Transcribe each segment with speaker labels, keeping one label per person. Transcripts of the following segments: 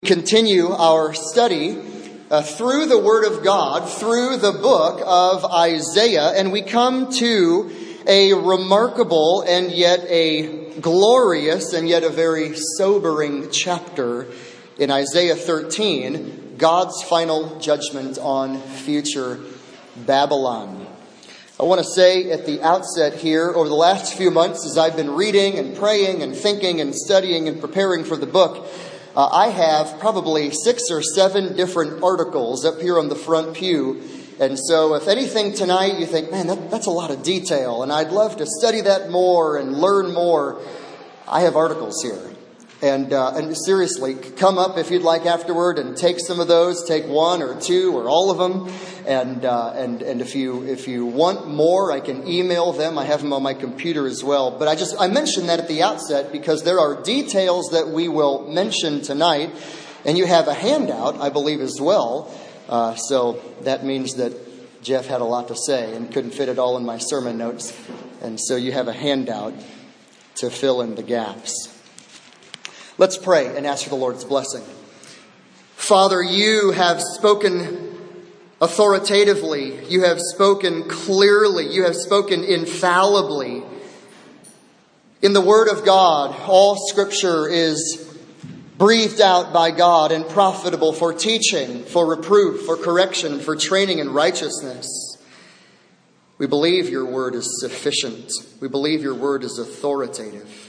Speaker 1: continue our study through the Word of God, through the book of Isaiah, and we come to a remarkable and yet a glorious and yet a very sobering chapter in Isaiah 13, God's final judgment on future Babylon. I want to say at the outset here, over the last few months as I've been reading and praying and thinking and studying and preparing for the book, I have probably 6 or 7 different articles up here on the front pew. And so if anything tonight you think, man, that's a lot of detail and I'd love to study that more and learn more, I have articles here. And seriously, come up if you'd like afterward and take some of those. Take 1 or 2 or all of them. And if you want more, I can email them. I have them on my computer as well. But I mentioned that at the outset because there are details that we will mention tonight. And you have a handout, I believe, as well. So that means that Jeff had a lot to say and couldn't fit it all in my sermon notes. And so you have a handout to fill in the gaps. Let's pray and ask for the Lord's blessing. Father, you have spoken authoritatively. You have spoken clearly. You have spoken infallibly. In the Word of God, all Scripture is breathed out by God and profitable for teaching, for reproof, for correction, for training in righteousness. We believe your Word is sufficient. We believe your Word is authoritative.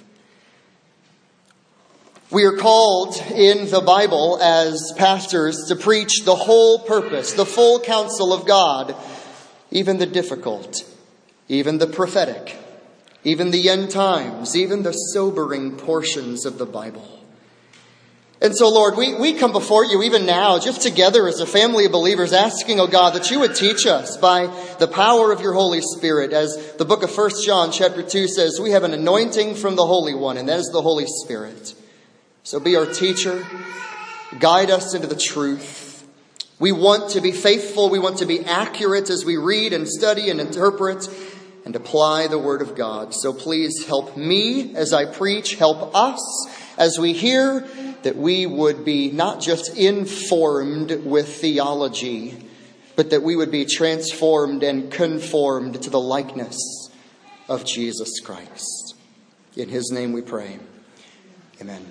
Speaker 1: We are called in the Bible as pastors to preach the whole purpose, the full counsel of God, even the difficult, even the prophetic, even the end times, even the sobering portions of the Bible. And so, Lord, we come before you even now, just together as a family of believers, asking, oh God, that you would teach us by the power of your Holy Spirit. As the book of 1 John chapter 2 says, we have an anointing from the Holy One, and that is the Holy Spirit. So be our teacher. Guide us into the truth. We want to be faithful. We want to be accurate as we read and study and interpret and apply the Word of God. So please help me as I preach. Help us as we hear, that we would be not just informed with theology, but that we would be transformed and conformed to the likeness of Jesus Christ. In His name we pray. Amen.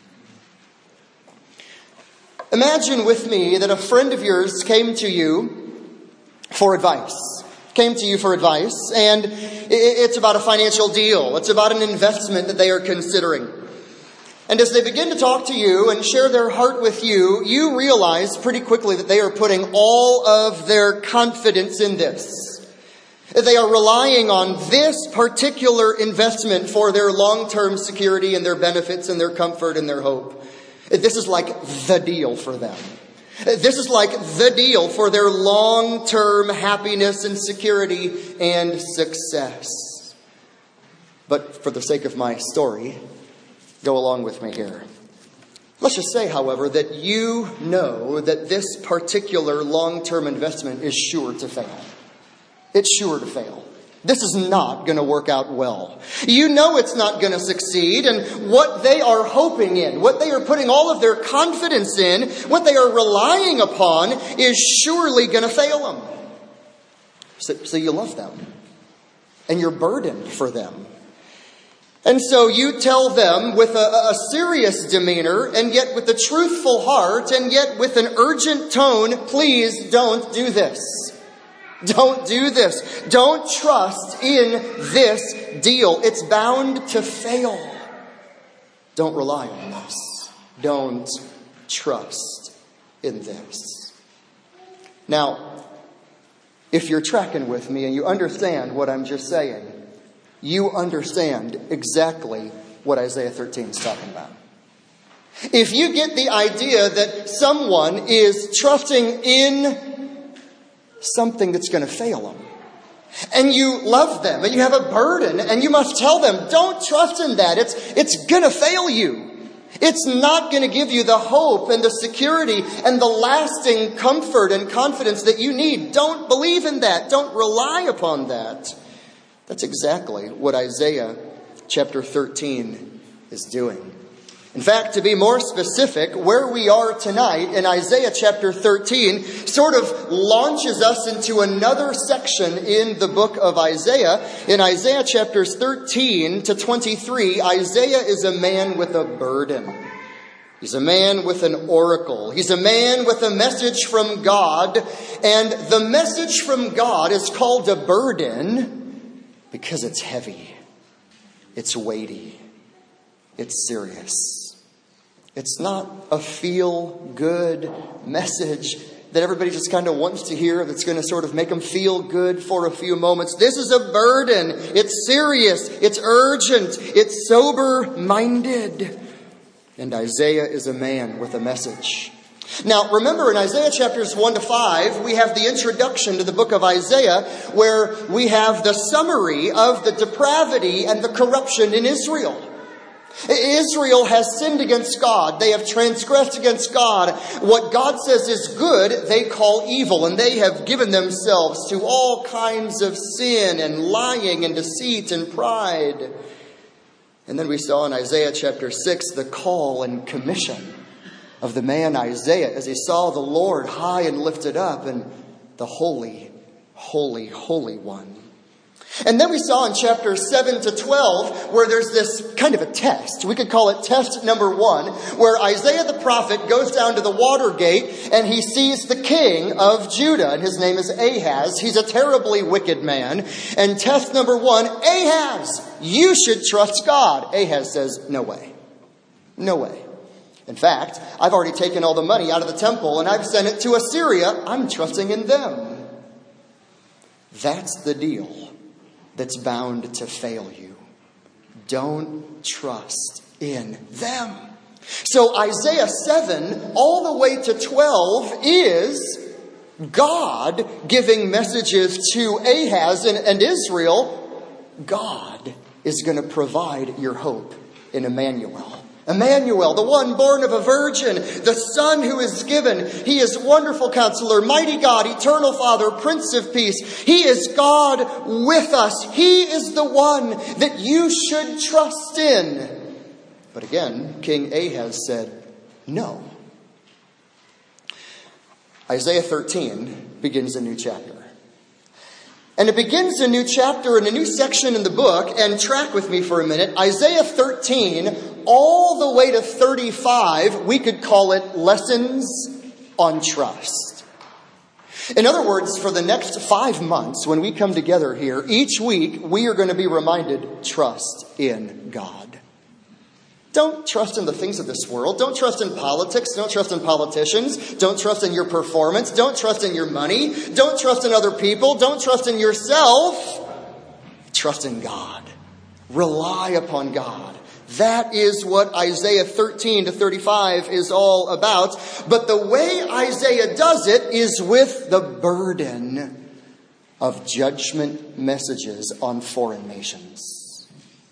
Speaker 1: Imagine with me that a friend of yours came to you for advice. And it's about a financial deal. It's about an investment that they are considering. And as they begin to talk to you and share their heart with you, you realize pretty quickly that they are putting all of their confidence in this. They are relying on this particular investment for their long-term security and their benefits and their comfort and their hope. This is like the deal for them. This is like the deal for their long-term happiness and security and success. But for the sake of my story, go along with me here. Let's just say, however, that you know that this particular long-term investment is sure to fail. It's sure to fail. This is not going to work out well. You know it's not going to succeed, and what they are hoping in, what they are putting all of their confidence in, what they are relying upon is surely going to fail them. So you love them, and you're burdened for them. And so you tell them with a serious demeanor, and yet with a truthful heart, and yet with an urgent tone, please don't do this. Don't do this. Don't trust in this deal. It's bound to fail. Don't rely on this. Don't trust in this. Now, if you're tracking with me and you understand what I'm just saying, you understand exactly what Isaiah 13 is talking about. If you get the idea that someone is trusting in something that's going to fail them, and you love them, and you have a burden, and you must tell them, don't trust in that. It's going to fail you. It's not going to give you the hope and the security and the lasting comfort and confidence that you need. Don't believe in that. Don't rely upon that. That's exactly what Isaiah chapter 13 is doing. In fact, to be more specific, where we are tonight in Isaiah chapter 13 sort of launches us into another section in the book of Isaiah. In Isaiah chapters 13 to 23, Isaiah is a man with a burden. He's a man with an oracle. He's a man with a message from God. And the message from God is called a burden because it's heavy. It's weighty. It's serious. It's not a feel-good message that everybody just kind of wants to hear that's going to sort of make them feel good for a few moments. This is a burden. It's serious. It's urgent. It's sober-minded. And Isaiah is a man with a message. Now, remember in Isaiah chapters 1 to 5, we have the introduction to the book of Isaiah where we have the summary of the depravity and the corruption in Israel. Israel has sinned against God. They have transgressed against God. What God says is good, they call evil. And they have given themselves to all kinds of sin and lying and deceit and pride. And then we saw in Isaiah chapter 6 the call and commission of the man Isaiah as he saw the Lord high and lifted up and the holy, holy, holy one. And then we saw in chapters 7 to 12 where there's this kind of a test. We could call it test number 1, where Isaiah the prophet goes down to the water gate and he sees the king of Judah. And his name is Ahaz. He's a terribly wicked man. And test number 1, Ahaz, you should trust God. Ahaz says, no way. No way. In fact, I've already taken all the money out of the temple and I've sent it to Assyria. I'm trusting in them. That's the deal that's bound to fail you. Don't trust in them. So Isaiah 7 all the way to 12 is God giving messages to Ahaz and Israel. God is going to provide your hope in Emmanuel. Emmanuel, the one born of a virgin, the Son who is given. He is Wonderful Counselor, Mighty God, Eternal Father, Prince of Peace. He is God with us. He is the one that you should trust in. But again, King Ahaz said, no. Isaiah 13 begins a new chapter. And it begins a new chapter and a new section in the book. And track with me for a minute. Isaiah 13 all the way to 35, we could call it lessons on trust. In other words, for the next 5 months, when we come together here, each week we are going to be reminded, trust in God. Don't trust in the things of this world. Don't trust in politics. Don't trust in politicians. Don't trust in your performance. Don't trust in your money. Don't trust in other people. Don't trust in yourself. Trust in God. Rely upon God. That is what Isaiah 13 to 35 is all about. But the way Isaiah does it is with the burden of judgment messages on foreign nations.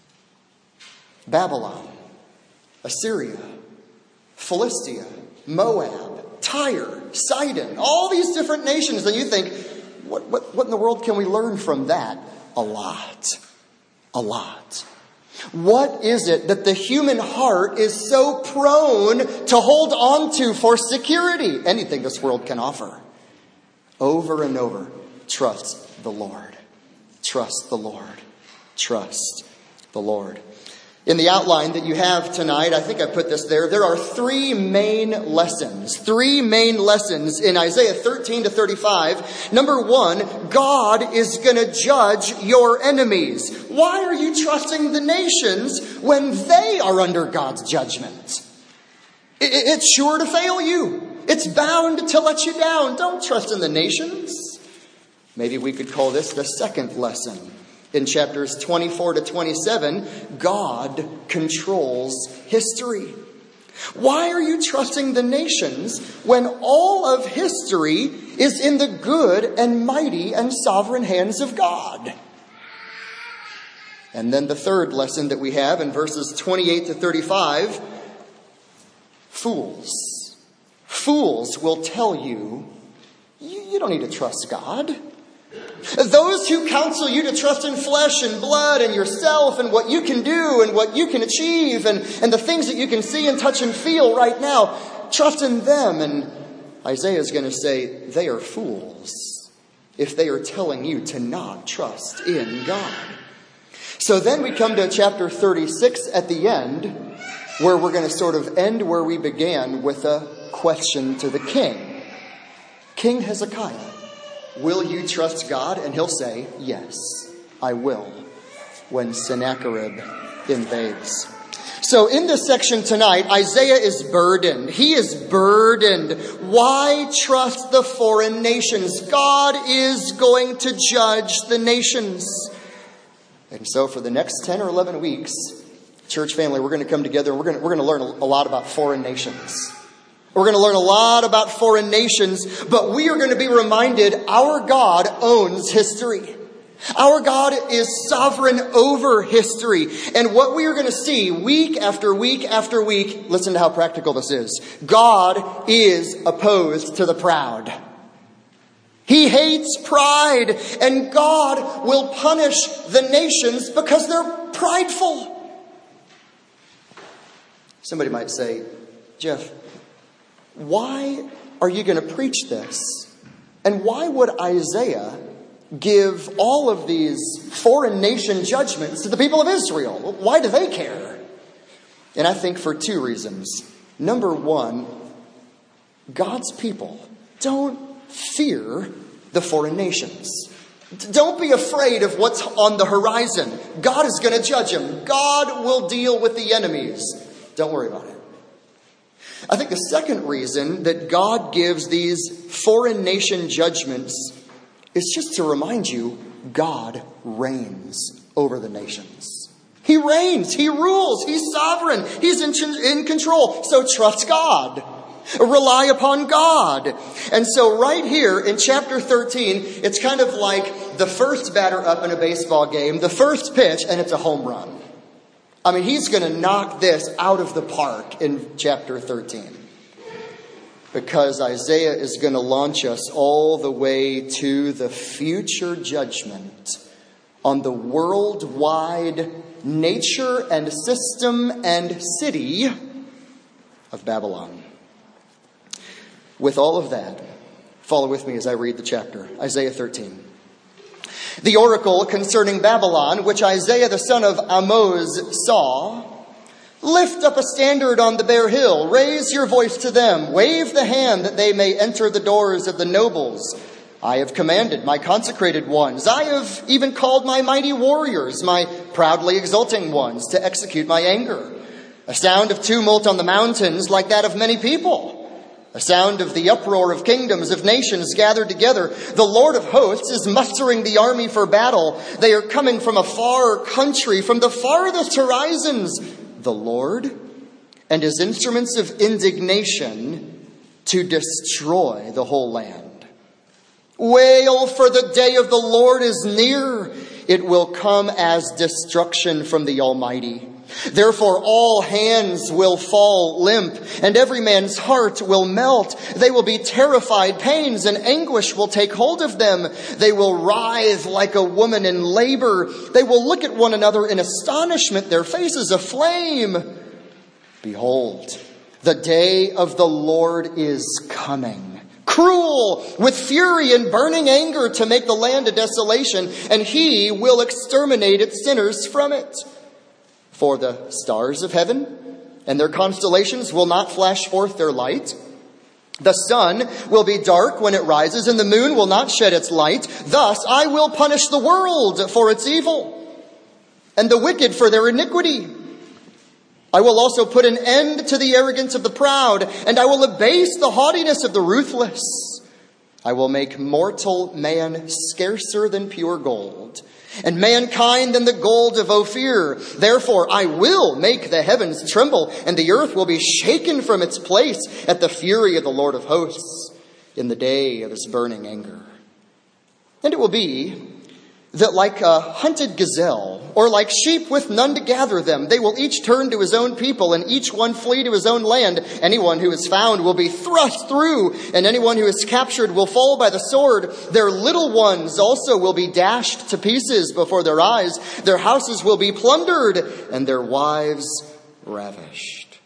Speaker 1: Babylon, Assyria, Philistia, Moab, Tyre, Sidon, all these different nations. And you think, what in the world can we learn from that? A lot. A lot. What is it that the human heart is so prone to hold on to for security? Anything this world can offer. Over and over, trust the Lord. Trust the Lord. Trust the Lord. In the outline that you have tonight, I think I put this there. There are 3 main lessons. 3 main lessons in Isaiah 13 to 35. Number 1, God is going to judge your enemies. Why are you trusting the nations when they are under God's judgment? It's sure to fail you. It's bound to let you down. Don't trust in the nations. Maybe we could call this the second lesson. In chapters 24 to 27, God controls history. Why are you trusting the nations when all of history is in the good and mighty and sovereign hands of God? And then the third lesson that we have in verses 28 to 35, fools. Fools will tell you, you don't need to trust God. Those who counsel you to trust in flesh and blood and yourself and what you can do and what you can achieve and the things that you can see and touch and feel right now, trust in them. And Isaiah is going to say they are fools if they are telling you to not trust in God. So then we come to chapter 36 at the end, where we're going to sort of end where we began with a question to the king. King Hezekiah, will you trust God? And he'll say, yes, I will, when Sennacherib invades. So in this section tonight, Isaiah is burdened. He is burdened. Why trust the foreign nations? God is going to judge the nations. And so for the next 10 or 11 weeks, church family, we're going to come together and we're going to learn a lot about foreign nations. We're going to learn a lot about foreign nations, but we are going to be reminded our God owns history. Our God is sovereign over history. And what we are going to see week after week after week, listen to how practical this is. God is opposed to the proud. He hates pride, and God will punish the nations because they're prideful. Somebody might say, Jeff, why are you going to preach this? And why would Isaiah give all of these foreign nation judgments to the people of Israel? Why do they care? And I think for two reasons. Number one, God's people don't fear the foreign nations. Don't be afraid of what's on the horizon. God is going to judge them. God will deal with the enemies. Don't worry about it. I think the second reason that God gives these foreign nation judgments is just to remind you, God reigns over the nations. He reigns, He rules, He's sovereign, He's in control. So trust God. Rely upon God. And so right here in chapter 13, it's kind of like the first batter up in a baseball game, the first pitch, and it's a home run. I mean, he's going to knock this out of the park in chapter 13. Because Isaiah is going to launch us all the way to the future judgment on the worldwide nature and system and city of Babylon. With all of that, follow with me as I read the chapter, Isaiah 13. The oracle concerning Babylon, which Isaiah the son of Amoz saw, lift up a standard on the bare hill, raise your voice to them, wave the hand that they may enter the doors of the nobles. I have commanded my consecrated ones. I have even called my mighty warriors, my proudly exulting ones, to execute my anger. A sound of tumult on the mountains like that of many people. A sound of the uproar of kingdoms, of nations gathered together. The Lord of hosts is mustering the army for battle. They are coming from a far country, from the farthest horizons. The Lord and his instruments of indignation to destroy the whole land. Wail, for the day of the Lord is near. It will come as destruction from the Almighty. Therefore all hands will fall limp, and every man's heart will melt. They will be terrified. Pains and anguish will take hold of them. They will writhe like a woman in labor. They will look at one another in astonishment, their faces aflame. Behold, the day of the Lord is coming, cruel, with fury and burning anger, to make the land a desolation, and he will exterminate its sinners from it. For the stars of heaven and their constellations will not flash forth their light. The sun will be dark when it rises, and the moon will not shed its light. Thus I will punish the world for its evil, and the wicked for their iniquity. I will also put an end to the arrogance of the proud, and I will abase the haughtiness of the ruthless. I will make mortal man scarcer than pure gold, and mankind than the gold of Ophir. Therefore I will make the heavens tremble, and the earth will be shaken from its place at the fury of the Lord of hosts in the day of his burning anger. And it will be that like a hunted gazelle, or like sheep with none to gather them, they will each turn to his own people, and each one flee to his own land. Anyone who is found will be thrust through, and anyone who is captured will fall by the sword. Their little ones also will be dashed to pieces before their eyes. Their houses will be plundered, and their wives ravished.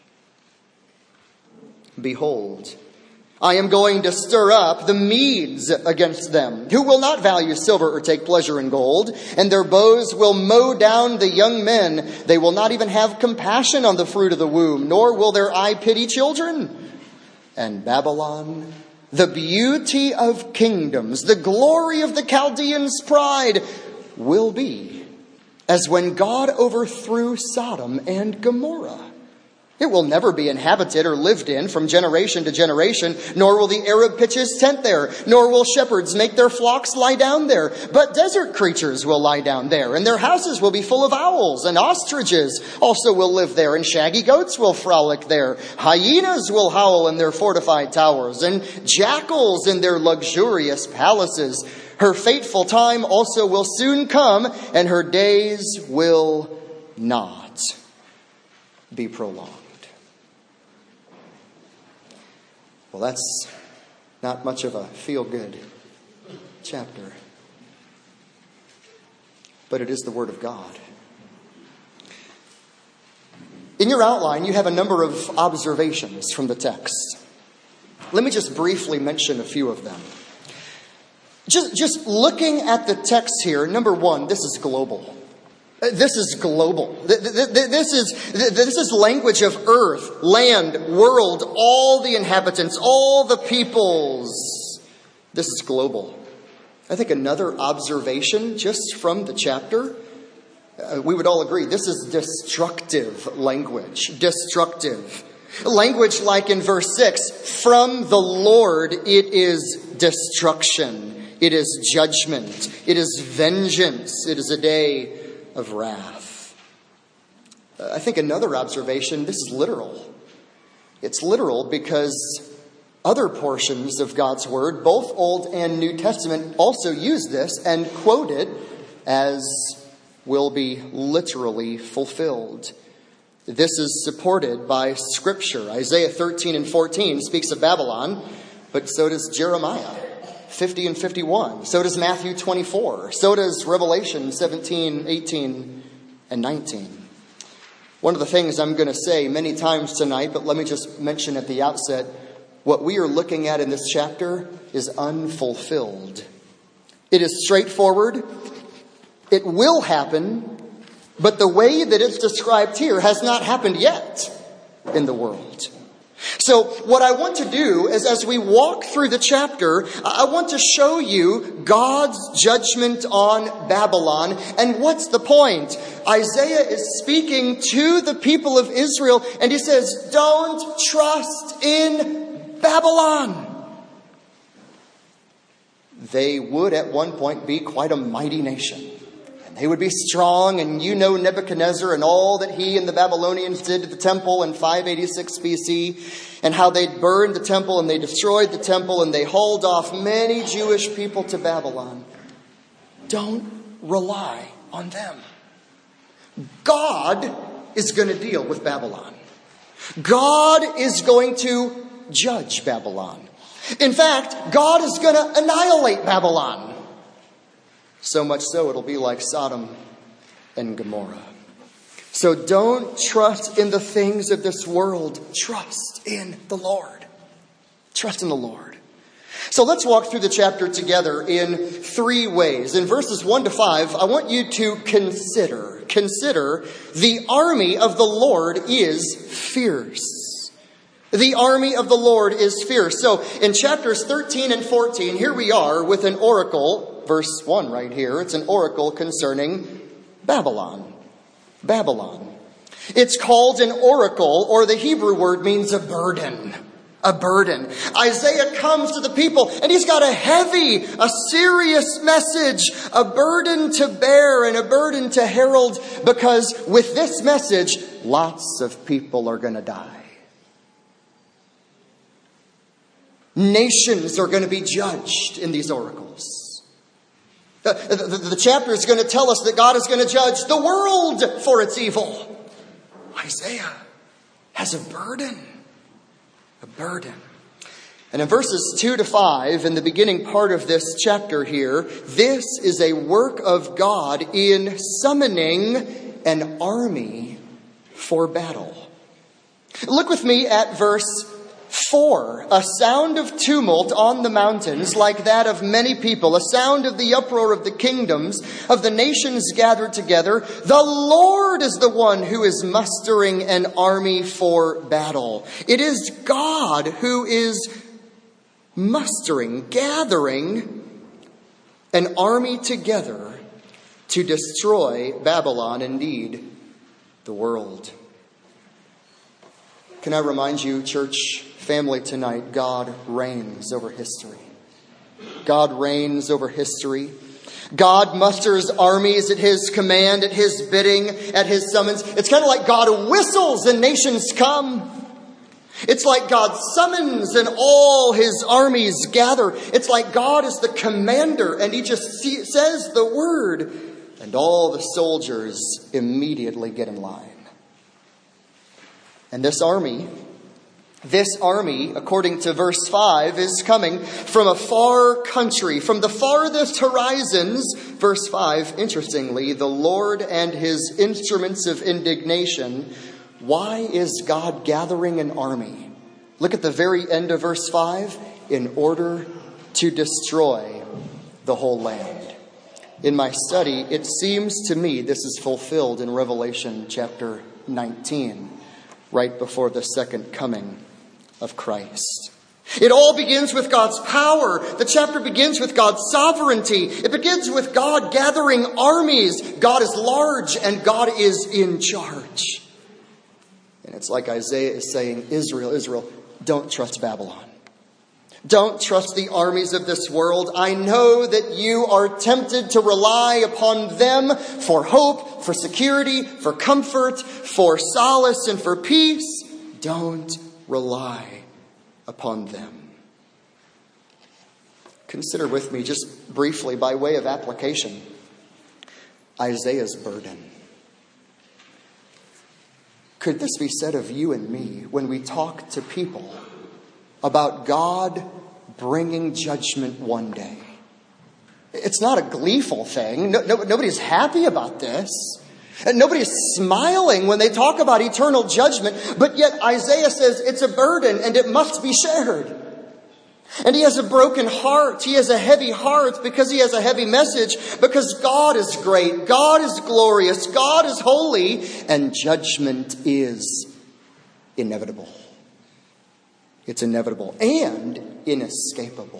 Speaker 1: Behold, I am going to stir up the Medes against them, who will not value silver or take pleasure in gold, and their bows will mow down the young men. They will not even have compassion on the fruit of the womb, nor will their eye pity children. And Babylon, the beauty of kingdoms, the glory of the Chaldeans' pride, will be as when God overthrew Sodom and Gomorrah. It will never be inhabited or lived in from generation to generation, nor will the Arab pitch his tent there, nor will shepherds make their flocks lie down there. But desert creatures will lie down there, and their houses will be full of owls, and ostriches also will live there, and shaggy goats will frolic there. Hyenas will howl in their fortified towers, and jackals in their luxurious palaces. Her fateful time also will soon come, and her days will not be prolonged. Well, that's not much of a feel-good chapter. But it is the Word of God. In your outline, you have a number of observations from the text. Let me just briefly mention a few of them. Just looking at the text here, number one, this is global. This is global. This is language of earth, land, world, all the inhabitants, all the peoples. This is global. I think another observation just from the chapter, we would all agree, this is destructive language. Destructive. Language like in verse 6, from the Lord it is destruction. It is judgment. It is vengeance. It is a day of wrath. I think another observation, this is literal. It's literal because other portions of God's Word, both Old and New Testament, also use this and quote it as will be literally fulfilled. This is supported by Scripture. Isaiah 13 and 14 speaks of Babylon, but so does Jeremiah 50 and 51. So does Matthew 24. So does Revelation 17, 18, and 19. One of the things I'm going to say many times tonight, but let me just mention at the outset, what we are looking at in this chapter is unfulfilled. It is straightforward. It will happen, but the way that it's described here has not happened yet in the world. So what I want to do is, as we walk through the chapter, I want to show you God's judgment on Babylon. And what's the point? Isaiah is speaking to the people of Israel, and he says, don't trust in Babylon. They would at one point be quite a mighty nation. They would be strong, and you know Nebuchadnezzar and all that he and the Babylonians did to the temple in 586 BC, and how they burned the temple and they destroyed the temple and they hauled off many Jewish people to Babylon. Don't rely on them. God is going to deal with Babylon. God is going to judge Babylon. In fact, God is going to annihilate Babylon. So much so, it'll be like Sodom and Gomorrah. So don't trust in the things of this world. Trust in the Lord. Trust in the Lord. So let's walk through the chapter together in three ways. In verses 1 to 5, I want you to consider the army of the Lord is fierce. The army of the Lord is fierce. So in chapters 13 and 14, here we are with an oracle. Verse 1 right here, it's an oracle concerning Babylon. Babylon. It's called an oracle, or the Hebrew word means a burden. A burden. Isaiah comes to the people, and he's got a serious message, a burden to bear and a burden to herald, because with this message, lots of people are going to die. Nations are going to be judged in these oracles. The chapter is going to tell us that God is going to judge the world for its evil. Isaiah has a burden. A burden. And in verses 2 to 5, in the beginning part of this chapter here, this is a work of God in summoning an army for battle. Look with me at verse 4. A sound of tumult on the mountains like that of many people, a sound of the uproar of the kingdoms, of the nations gathered together. The Lord is the one who is mustering an army for battle. It is God who is mustering, gathering an army together to destroy Babylon, indeed, the world. Can I remind you, church family, tonight, God reigns over history. God reigns over history. God musters armies at His command, at His bidding, at His summons. It's kind of like God whistles and nations come. It's like God summons and all His armies gather. It's like God is the commander and He just says the word and all the soldiers immediately get in line. And this army, according to verse 5, is coming from a far country, from the farthest horizons. Verse 5, interestingly, the Lord and His instruments of indignation. Why is God gathering an army? Look at the very end of verse 5. In order to destroy the whole land. In my study, it seems to me this is fulfilled in Revelation chapter 19, right before the second coming of Christ. It all begins with God's power. The chapter begins with God's sovereignty. It begins with God gathering armies. God is large and God is in charge. And it's like Isaiah is saying, Israel, don't trust Babylon. Don't trust the armies of this world. I know that you are tempted to rely upon them for hope, for security, for comfort, for solace, and for peace. Don't rely upon them. Consider with me, just briefly, by way of application, Isaiah's burden. Could this be said of you and me when we talk to people about God bringing judgment one day? It's not a gleeful thing. Nobody's happy about this. And nobody's smiling when they talk about eternal judgment. But yet Isaiah says it's a burden and it must be shared. And he has a broken heart. He has a heavy heart because he has a heavy message. Because God is great. God is glorious. God is holy. And judgment is inevitable. It's inevitable and inescapable.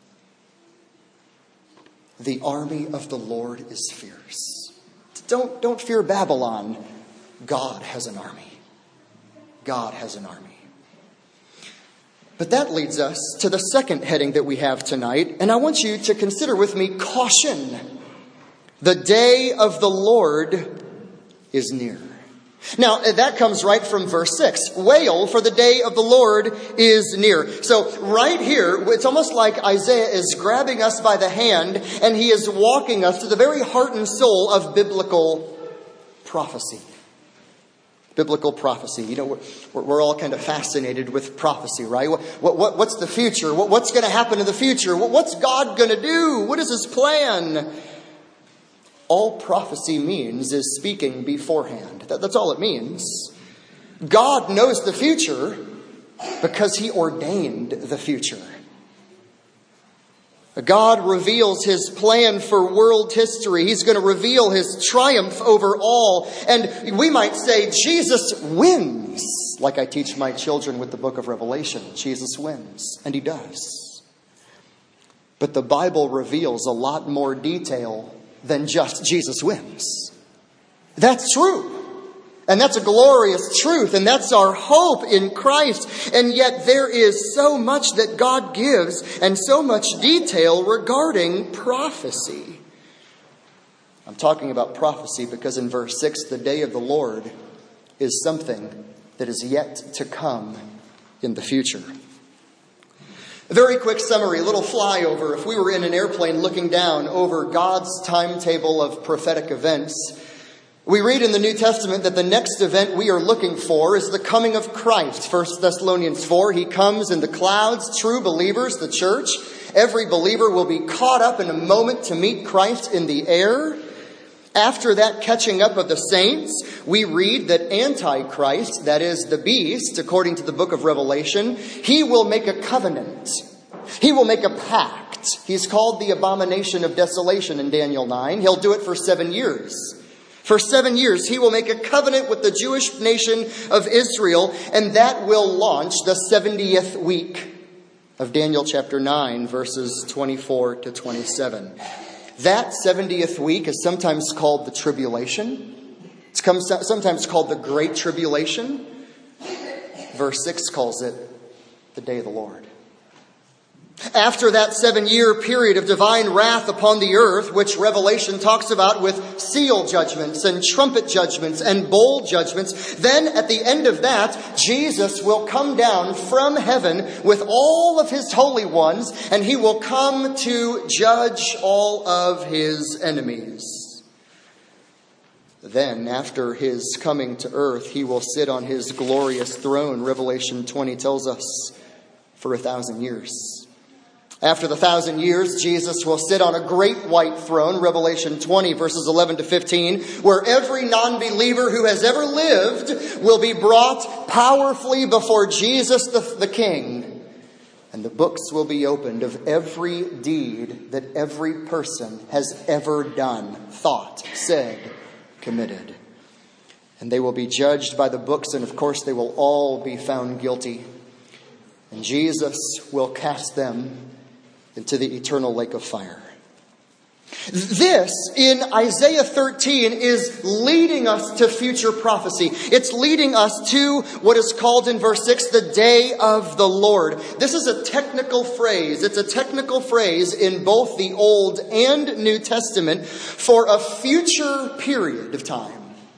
Speaker 1: The army of the Lord is fierce. Don't fear Babylon. God has an army. God has an army. But that leads us to the second heading that we have tonight. And I want you to consider with me caution. The day of the Lord is near. Now, that comes right from verse 6. Wail, for the day of the Lord is near. So right here, it's almost like Isaiah is grabbing us by the hand and he is walking us to the very heart and soul of biblical prophecy. Biblical prophecy. You know, we're all kind of fascinated with prophecy, right? What's the future? What's going to happen in the future? What's God going to do? What is His plan? All prophecy means is speaking beforehand. That's all it means. God knows the future because He ordained the future. God reveals His plan for world history. He's going to reveal His triumph over all. And we might say Jesus wins. Like I teach my children with the book of Revelation. Jesus wins. And He does. But the Bible reveals a lot more detail than just Jesus wins. That's true. And that's a glorious truth. And that's our hope in Christ. And yet there is so much that God gives and so much detail regarding prophecy. I'm talking about prophecy because in verse 6, the day of the Lord is something that is yet to come in the future. A very quick summary, a little flyover. If we were in an airplane looking down over God's timetable of prophetic events, we read in the New Testament that the next event we are looking for is the coming of Christ. 1 Thessalonians 4, he comes in the clouds, true believers, the church. Every believer will be caught up in a moment to meet Christ in the air. After that catching up of the saints, we read that Antichrist, that is the beast, according to the book of Revelation, he will make a covenant. He will make a pact. He's called the abomination of desolation in Daniel 9. He'll do it for 7 years. For 7 years, he will make a covenant with the Jewish nation of Israel, and that will launch the 70th week of Daniel chapter 9, verses 24 to 27. That 70th week is sometimes called the tribulation. It's sometimes called the Great Tribulation. Verse 6 calls it the day of the Lord. After that 7-year period of divine wrath upon the earth, which Revelation talks about with seal judgments and trumpet judgments and bowl judgments, then at the end of that, Jesus will come down from heaven with all of his holy ones, and he will come to judge all of his enemies. Then, after his coming to earth, he will sit on his glorious throne, Revelation 20 tells us, for 1,000 years. After the 1,000 years, Jesus will sit on a great white throne, Revelation 20, verses 11 to 15, where every non-believer who has ever lived will be brought powerfully before Jesus the King. And the books will be opened of every deed that every person has ever done, thought, said, committed. And they will be judged by the books, and of course they will all be found guilty. And Jesus will cast them into the eternal lake of fire. This, in Isaiah 13, is leading us to future prophecy. It's leading us to what is called in verse 6, the day of the Lord. This is a technical phrase. It's a technical phrase in both the Old and New Testament for a future period of time.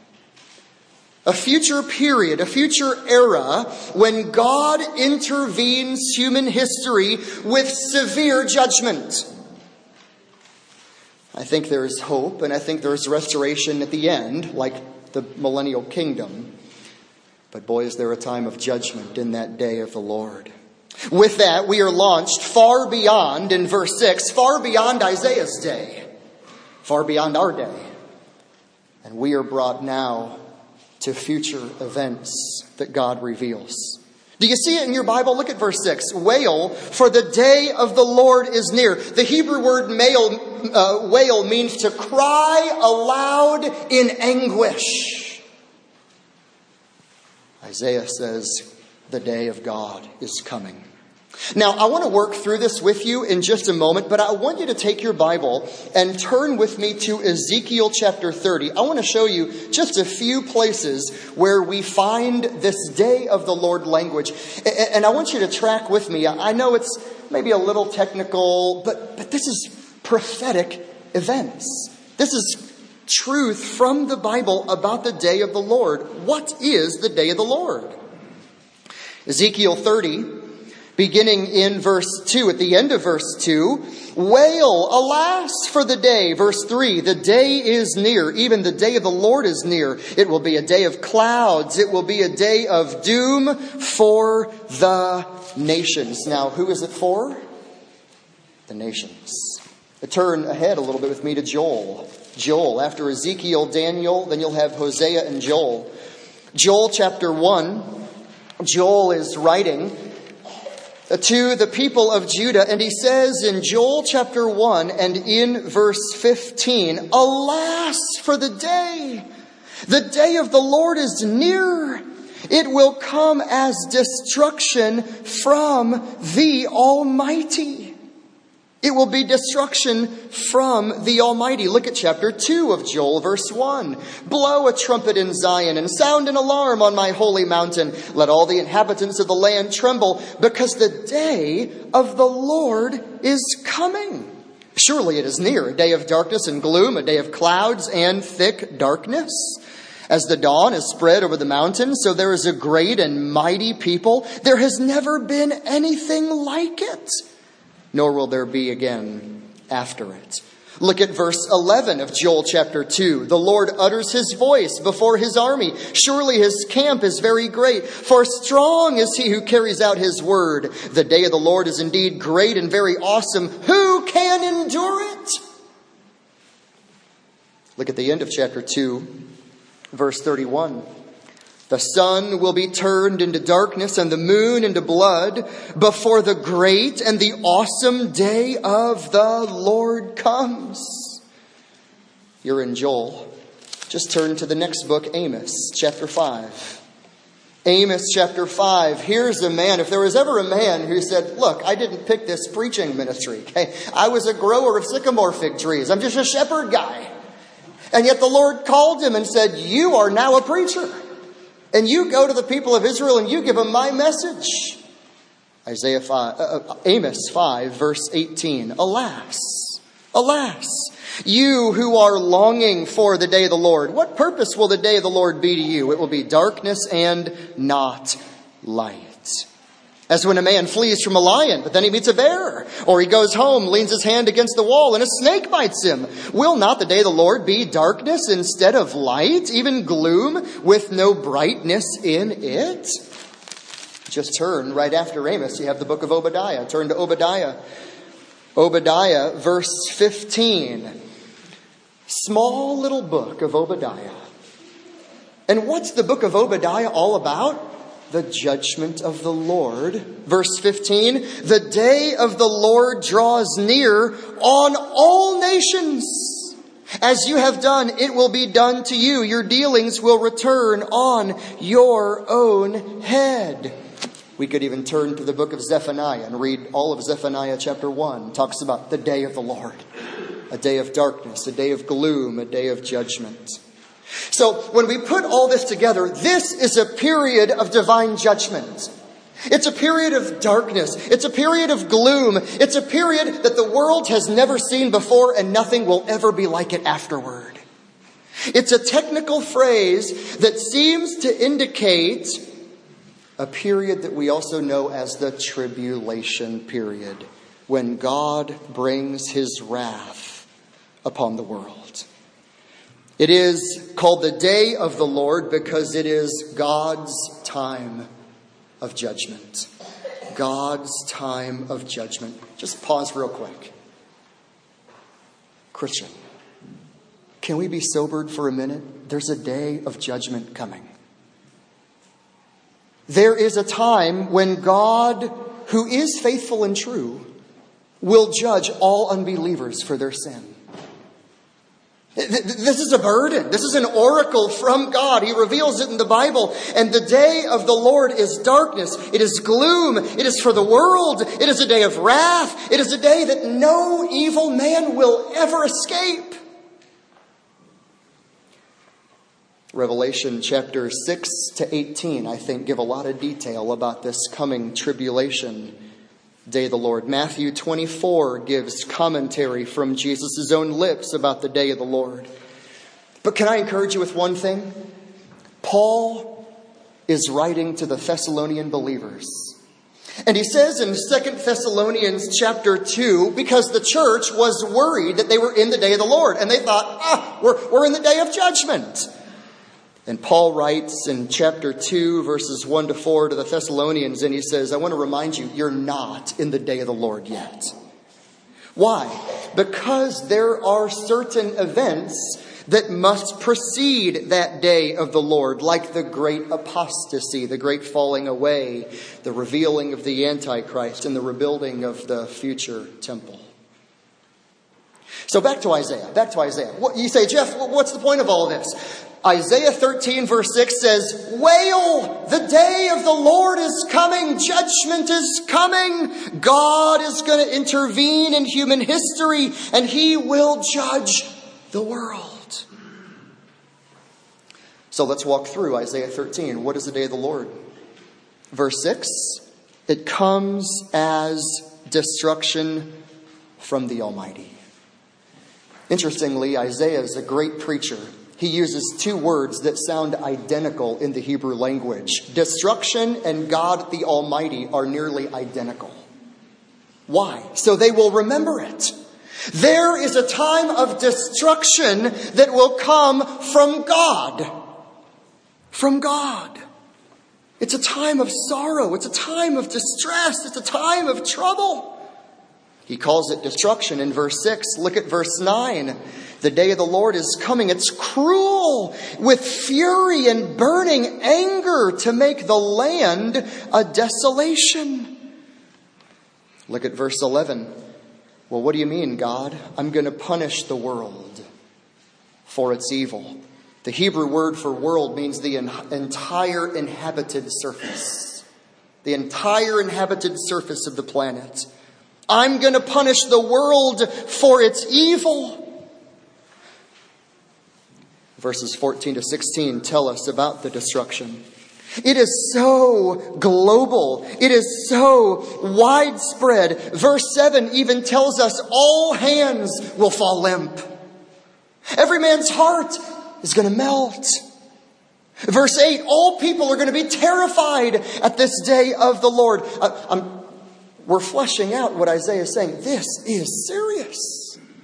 Speaker 1: A future period, a future era when God intervenes human history with severe judgment. I think there is hope, and I think there is restoration at the end, like the millennial kingdom. But boy, is there a time of judgment in that day of the Lord. With that, we are launched far beyond, in verse 6, far beyond Isaiah's day, far beyond our day. And we are brought now to future events that God reveals. Do you see it in your Bible? Look at verse 6. Wail, for the day of the Lord is near. The Hebrew word wail means to cry aloud in anguish. Isaiah says the day of God is coming. Now, I want to work through this with you in just a moment, but I want you to take your Bible and turn with me to Ezekiel chapter 30. I want to show you just a few places where we find this day of the Lord language. And I want you to track with me. I know it's maybe a little technical, but this is prophetic events. This is truth from the Bible about the day of the Lord. What is the day of the Lord? Ezekiel 30. Beginning in verse 2, at the end of verse 2, wail, alas, for the day. Verse 3, the day is near, even the day of the Lord is near. It will be a day of clouds. It will be a day of doom for the nations. Now, who is it for? The nations. Turn ahead a little bit with me to Joel. Joel, after Ezekiel, Daniel, then you'll have Hosea and Joel. Joel chapter 1, Joel is writing to the people of Judah. And he says in Joel chapter 1 and in verse 15, alas for the day of the Lord is near. It will come as destruction from the Almighty. It will be destruction from the Almighty. Look at chapter 2 of Joel, verse 1. Blow a trumpet in Zion and sound an alarm on my holy mountain. Let all the inhabitants of the land tremble, because the day of the Lord is coming. Surely it is near, a day of darkness and gloom, a day of clouds and thick darkness. As the dawn is spread over the mountains, so there is a great and mighty people. There has never been anything like it, nor will there be again after it. Look at verse 11 of Joel chapter 2. The Lord utters his voice before his army. Surely his camp is very great, for strong is he who carries out his word. The day of the Lord is indeed great and very awesome. Who can endure it? Look at the end of chapter 2, verse 31. The sun will be turned into darkness and the moon into blood before the great and the awesome day of the Lord comes. You're in Joel. Just turn to the next book, Amos, chapter 5. Amos chapter 5. Here's a man, if there was ever a man who said, look, I didn't pick this preaching ministry. Okay? I was a grower of sycamore fig trees. I'm just a shepherd guy. And yet the Lord called him and said, you are now a preacher. And you go to the people of Israel and you give them my message. Amos 5, verse 18. Alas, alas, you who are longing for the day of the Lord, what purpose will the day of the Lord be to you? It will be darkness and not light. As when a man flees from a lion, but then he meets a bear. Or he goes home, leans his hand against the wall, and a snake bites him. Will not the day of the Lord be darkness instead of light, even gloom with no brightness in it? Just turn right after Amos. You have the book of Obadiah. Turn to Obadiah. Obadiah, verse 15. Small little book of Obadiah. And what's the book of Obadiah all about? The judgment of the Lord. Verse 15, the day of the Lord draws near on all nations. As you have done, it will be done to you. Your dealings will return on your own head. We could even turn to the book of Zephaniah and read all of Zephaniah chapter 1. It talks about the day of the Lord. A day of darkness, a day of gloom, a day of judgment. So when we put all this together, this is a period of divine judgment. It's a period of darkness. It's a period of gloom. It's a period that the world has never seen before and nothing will ever be like it afterward. It's a technical phrase that seems to indicate a period that we also know as the tribulation period, when God brings his wrath upon the world. It is called the day of the Lord because it is God's time of judgment. God's time of judgment. Just pause real quick. Christian, can we be sobered for a minute? There's a day of judgment coming. There is a time when God, who is faithful and true, will judge all unbelievers for their sin. This is a burden. This is an oracle from God. He reveals it in the Bible. And the day of the Lord is darkness. It is gloom. It is for the world. It is a day of wrath. It is a day that no evil man will ever escape. Revelation chapter 6 to 18, I think, give a lot of detail about this coming tribulation day of the Lord. Matthew 24 gives commentary from Jesus' own lips about the day of the Lord. But can I encourage you with one thing? Paul is writing to the Thessalonian believers. And he says in 2 Thessalonians chapter 2, because the church was worried that they were in the day of the Lord. And they thought, we're in the day of judgment. And Paul writes in chapter 2, verses 1 to 4 to the Thessalonians, and he says, I want to remind you, you're not in the day of the Lord yet. Why? Because there are certain events that must precede that day of the Lord, like the great apostasy, the great falling away, the revealing of the Antichrist, and the rebuilding of the future temple. So back to Isaiah. You say, Jeff, what's the point of all of this? Isaiah 13 verse 6 says, wail, the day of the Lord is coming. Judgment is coming. God is going to intervene in human history and he will judge the world. So let's walk through Isaiah 13. What is the day of the Lord? Verse 6, it comes as destruction from the Almighty. Interestingly, Isaiah is a great preacher. he uses two words that sound identical in the Hebrew language. Destruction and God the Almighty are nearly identical. Why? So they will remember it. There is a time of destruction that will come from God. From God. It's a time of sorrow. It's a time of distress. It's a time of trouble. He calls it destruction in verse 6. Look at verse 9. The day of the Lord is coming. It's cruel, with fury and burning anger, to make the land a desolation. Look at verse 11. Well, what do you mean, God? I'm going to punish the world for its evil. The Hebrew word for world means the entire inhabited surface. The entire inhabited surface of the planet. I'm going to punish the world for its evil. Verses 14 to 16 tell us about the destruction. It is so global. It is so widespread. Verse 7 even tells us all hands will fall limp. Every man's heart is going to melt. Verse 8, all people are going to be terrified at this day of the Lord. We're fleshing out what Isaiah is saying. This is serious.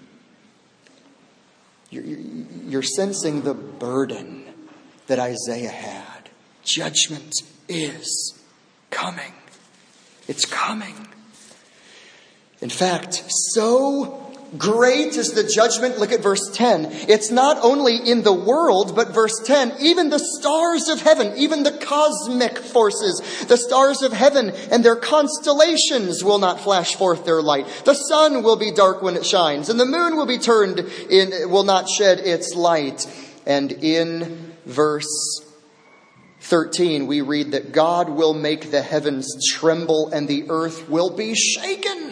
Speaker 1: You're sensing the burden that Isaiah had. Judgment is coming. It's coming. In fact, so great is the judgment. Look at verse 10. It's not only in the world, but verse 10, even the stars of heaven, even the cosmic forces, the stars of heaven and their constellations will not flash forth their light. The sun will be dark when it shines, and the moon will be turned in, will not shed its light. And in verse 13, we read that God will make the heavens tremble and the earth will be shaken.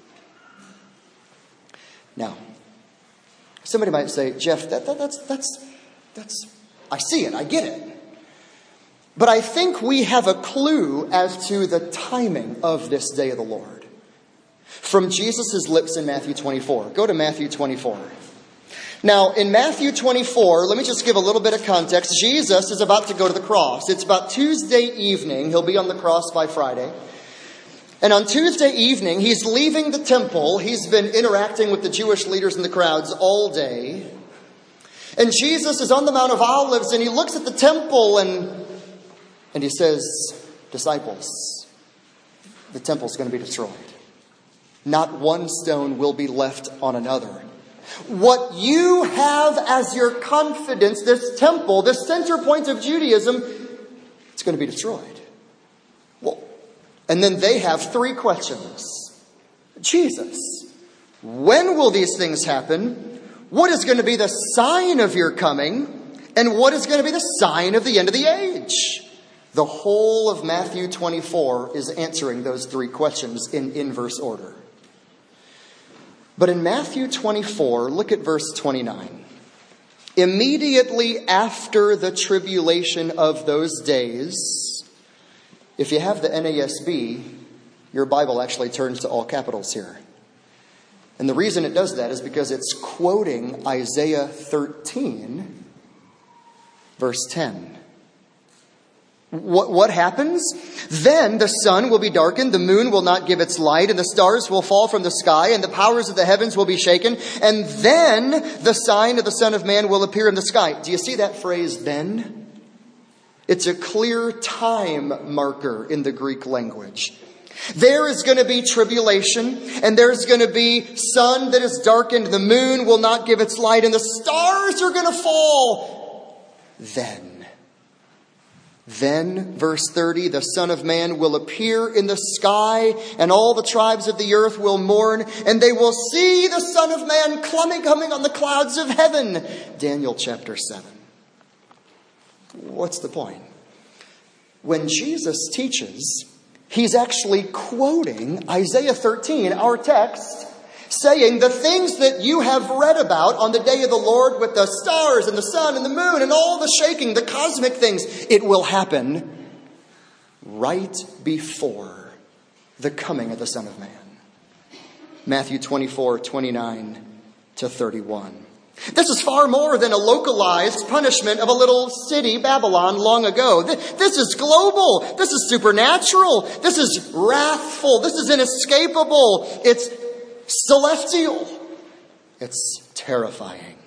Speaker 1: Now, somebody might say, Jeff, that's I see it, I get it. But I think we have a clue as to the timing of this day of the Lord. From Jesus' lips in Matthew 24. Go to Matthew 24. Now, in Matthew 24, let me just give a little bit of context. Jesus is about to go to the cross. It's about Tuesday evening. He'll be on the cross by Friday. And on Tuesday evening, he's leaving the temple. He's been interacting with the Jewish leaders in the crowds all day. And Jesus is on the Mount of Olives, and he looks at the temple and he says, disciples, the temple's going to be destroyed. Not one stone will be left on another. What you have as your confidence, this temple, the center point of Judaism, it's going to be destroyed. Well, and then they have three questions. Jesus, when will these things happen? What is going to be the sign of your coming? And what is going to be the sign of the end of the age? The whole of Matthew 24 is answering those three questions in inverse order. But in Matthew 24, look at verse 29. Immediately after the tribulation of those days, if you have the NASB, your Bible actually turns to all capitals here. And the reason it does that is because it's quoting Isaiah 13, verse 10. What happens? Then the sun will be darkened, the moon will not give its light, and the stars will fall from the sky, and the powers of the heavens will be shaken. And then the sign of the Son of Man will appear in the sky. Do you see that phrase, then? It's a clear time marker in the Greek language. There is going to be tribulation, and there's going to be sun that is darkened, the moon will not give its light, and the stars are going to fall. Then, verse 30, the Son of Man will appear in the sky, and all the tribes of the earth will mourn, and they will see the Son of Man coming on the clouds of heaven. Daniel chapter 7. What's the point? When Jesus teaches, he's actually quoting Isaiah 13, our text, saying the things that you have read about on the day of the Lord with the stars and the sun and the moon and all the shaking, the cosmic things, it will happen right before the coming of the Son of Man. Matthew 24, 29 to 31. This is far more than a localized punishment of a little city, Babylon, long ago. This is global. This is supernatural. This is wrathful. This is inescapable. It's celestial. It's terrifying.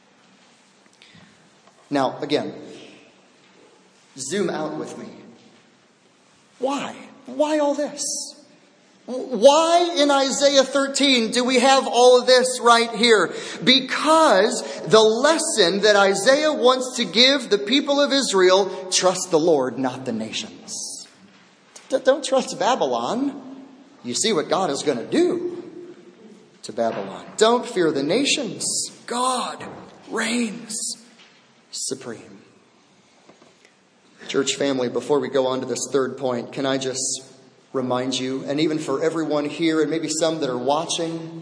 Speaker 1: Now, again, zoom out with me. Why? Why all this? Why in Isaiah 13 do we have all of this right here? Because the lesson that Isaiah wants to give the people of Israel, trust the Lord, not the nations. Don't trust Babylon. You see what God is going to do to Babylon. Don't fear the nations. God reigns supreme. Church family, before we go on to this third point, can I just remind you, and even for everyone here and maybe some that are watching,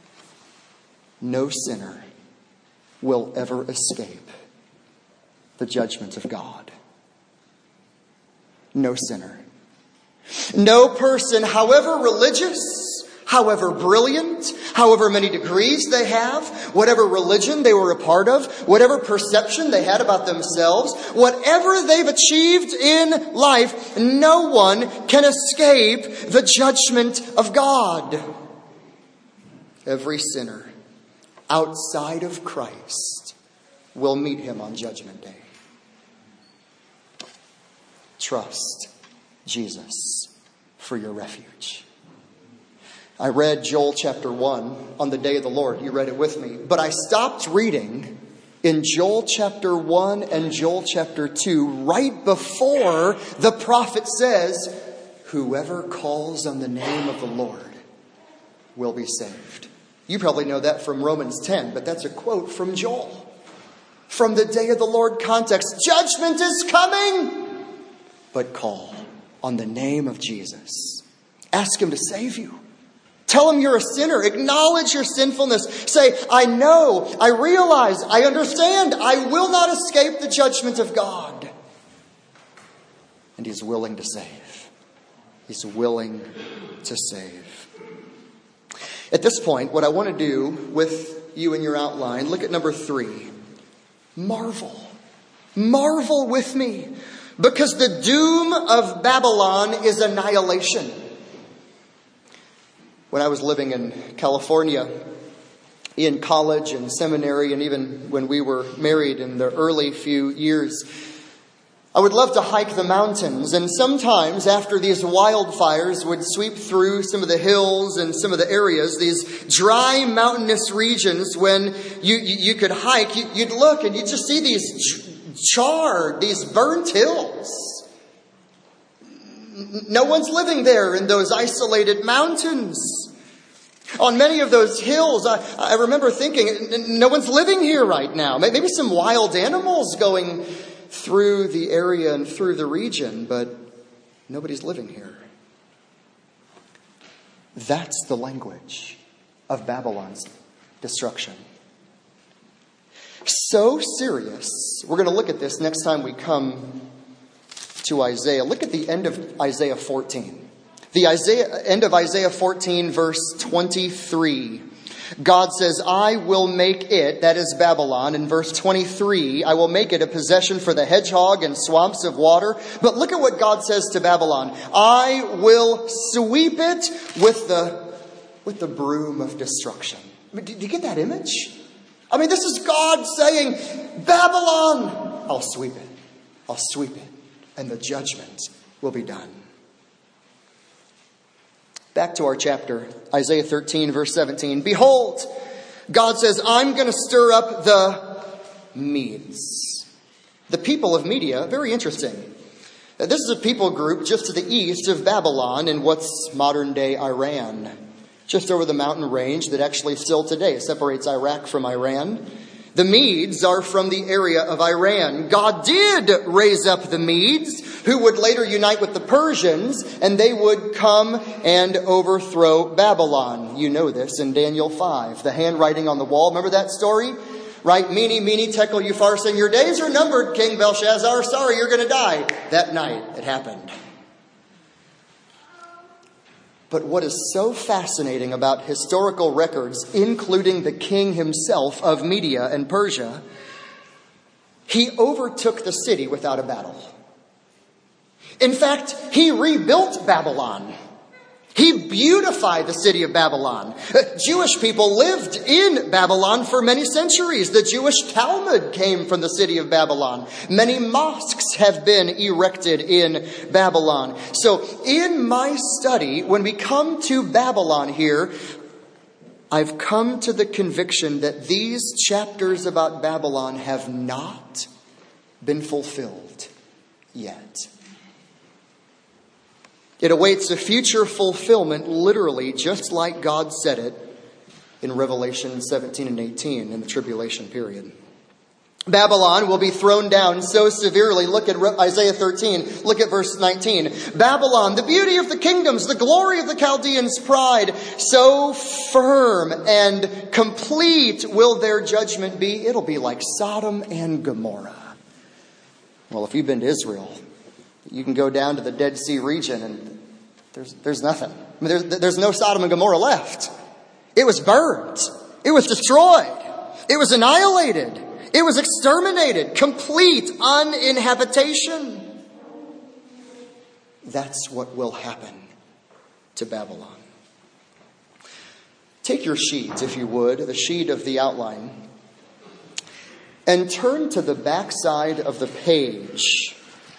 Speaker 1: no sinner will ever escape the judgment of God. No sinner. No person, however religious, however brilliant, however many degrees they have, whatever religion they were a part of, whatever perception they had about themselves, whatever they've achieved in life, no one can escape the judgment of God. Every sinner outside of Christ will meet him on Judgment Day. Trust Jesus for your refuge. I read Joel chapter 1 on the day of the Lord. You read it with me. But I stopped reading in Joel chapter 1 and Joel chapter 2 right before the prophet says, whoever calls on the name of the Lord will be saved. You probably know that from Romans 10, but that's a quote from Joel. From the day of the Lord context, judgment is coming. But call on the name of Jesus. Ask him to save you. Tell him you're a sinner. Acknowledge your sinfulness. Say, I know, I realize, I understand. I will not escape the judgment of God. And he's willing to save. He's willing to save. At this point, what I want to do with you in your outline, look at number 3. Marvel. Marvel with me. Because the doom of Babylon is annihilation. When I was living in California, in college and seminary, and even when we were married in the early few years, I would love to hike the mountains. And sometimes after these wildfires would sweep through some of the hills and some of the areas, these dry mountainous regions, when you could hike, you'd look and you'd just see these charred, these burnt hills. No one's living there in those isolated mountains. On many of those hills, I remember thinking, no one's living here right now. Maybe some wild animals going through the area and through the region, but nobody's living here. That's the language of Babylon's destruction. So serious. We're going to look at this next time we come to Isaiah. Look at the end of Isaiah 14. The end of Isaiah 14, verse 23. God says, I will make it, that is Babylon. In verse 23, I will make it a possession for the hedgehog and swamps of water. But look at what God says to Babylon. I will sweep it with the broom of destruction. Do you get that image? I mean, this is God saying, Babylon, I'll sweep it. I'll sweep it. And the judgment will be done. Back to our chapter, Isaiah 13, verse 17. Behold, God says, I'm going to stir up the Medes. The people of Media, very interesting. This is a people group just to the east of Babylon in what's modern day Iran. Just over the mountain range that actually still today separates Iraq from Iran. The Medes are from the area of Iran. God did raise up the Medes, who would later unite with the Persians, and they would come and overthrow Babylon. You know this in Daniel 5. The handwriting on the wall. Remember that story? Right? Mene, mene, tekel, upharsin. Your days are numbered, King Belshazzar. Sorry, you're going to die. That night it happened. But what is so fascinating about historical records, including the king himself of Media and Persia, he overtook the city without a battle. In fact, he rebuilt Babylon. He beautified the city of Babylon. Jewish people lived in Babylon for many centuries. The Jewish Talmud came from the city of Babylon. Many mosques have been erected in Babylon. So in my study, when we come to Babylon here, I've come to the conviction that these chapters about Babylon have not been fulfilled yet. It awaits a future fulfillment, literally, just like God said it in Revelation 17 and 18 in the tribulation period. Babylon will be thrown down so severely. Look at Isaiah 13. Look at verse 19. Babylon, the beauty of the kingdoms, the glory of the Chaldeans' pride, so firm and complete will their judgment be. It'll be like Sodom and Gomorrah. Well, if you've been to Israel, you can go down to the Dead Sea region and there's nothing. I mean, there's no Sodom and Gomorrah left. It was burned. It was destroyed. It was annihilated. It was exterminated. Complete uninhabitation. That's what will happen to Babylon. Take your sheet, if you would, the sheet of the outline, and turn to the backside of the page.